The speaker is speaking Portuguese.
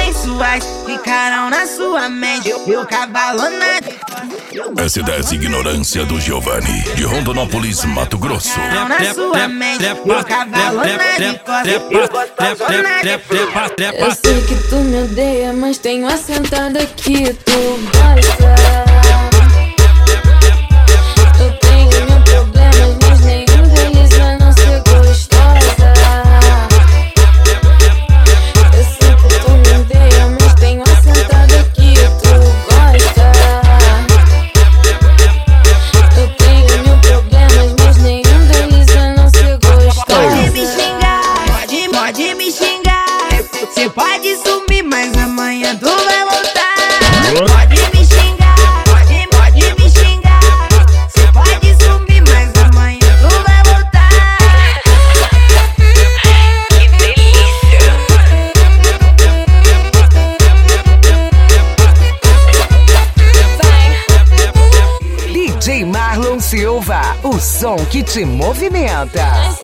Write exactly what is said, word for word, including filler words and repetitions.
sensuais ficarão na sua mente. Eu cavalo na S dez Ignorância do Giovanni, de Rondonópolis, Mato Grosso. na sua mente. Eu cavalo na Eu sei que tu me odeia, mas tenho assentado aqui. Tu gosta. Eu tenho mil problemas, mas nenhum deles vai não ser gostosa. Eu sei que tu me odeia, mas tenho assentado aqui. Tu gosta. Eu tenho mil problemas, mas nenhum deles vai não ser gostosa. Pode me xingar, pode, pode me xingar. Cê pode sumir, mas amanhã tu vai voltar. Pode me xingar, pode, pode me xingar. Cê pode sumir, mas amanhã tu vai voltar. Que delícia! D J Marlon Silva, o som que te movimenta.